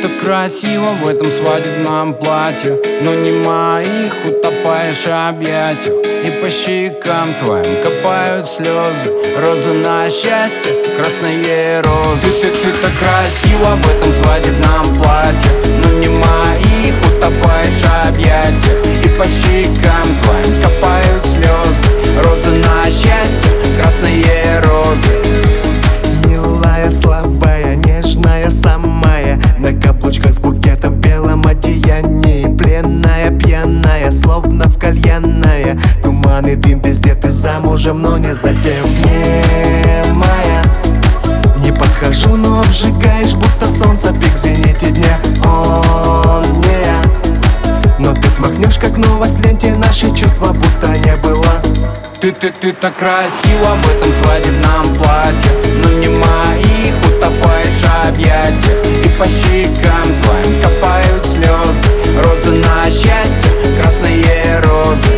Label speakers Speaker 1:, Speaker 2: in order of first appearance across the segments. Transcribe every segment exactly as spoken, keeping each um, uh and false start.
Speaker 1: так красиво в этом свадебном платье, но не моих, утопаешь в объятиях. И по щекам твоим копают слезы, розы на счастье, красные розы. Ты, ты, ты так красиво в этом свадебном платье, но не моих, утопаешь в объятиях. И по щекам твоим копают слезы, розы на счастье, красные розы.
Speaker 2: Милая, слабая, нежная самая, на каблучках с букетом в белом одеянии. Пленная, пьяная, словно в кальянная. Туман и дым везде, ты замужем, но не затем. Не моя, не подхожу, но обжигаешь, будто солнце пик в зените дня. Он не я, но ты смахнешь, как новость в ленте, наши чувства будто не было.
Speaker 1: Ты, ты, ты так красиво в этом свадебном платье, но не моих, утопаешь в объятиях. И по щекам твоим копают слезы, розы на счастье, красные розы.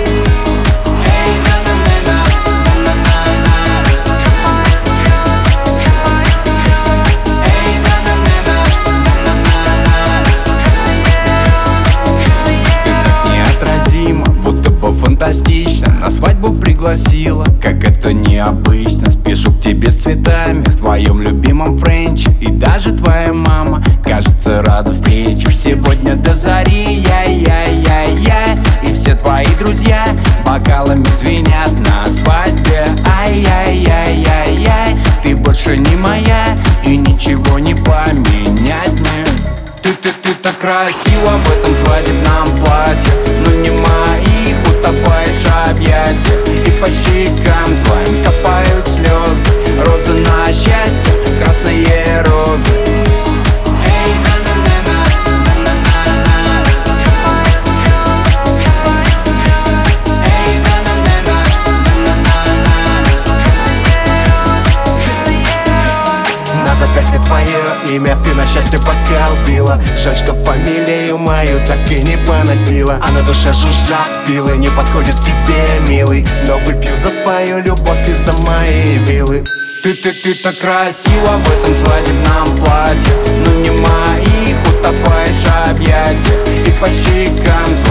Speaker 1: Фантастично, на свадьбу пригласила, как это необычно. Спешу к тебе с цветами в твоем любимом френче. И даже твоя мама, кажется, рада встрече. Сегодня до зари, я-я-я-я. И все твои друзья бокалами звенят на свадьбе. Ай-яй-яй-яй-яй. Ты больше не моя, и ничего не поменять мне. Ты, ты, ты так красиво в этом свадебном платье, но не моих, утопаешь в объятиях. И по щекам твоим копают слезы, розы на счастье, красные розы.
Speaker 2: Запястье твое имя, ты на счастье бокал била. Жаль, что фамилию мою так и не поносила. А на душе жужжат пилы, не подходит тебе, милый, но выпью за твою любовь и за мои вилы.
Speaker 1: Ты, ты, ты так красиво в этом свадебном платье, но не моих, утопаешь в объятиях. И по щекам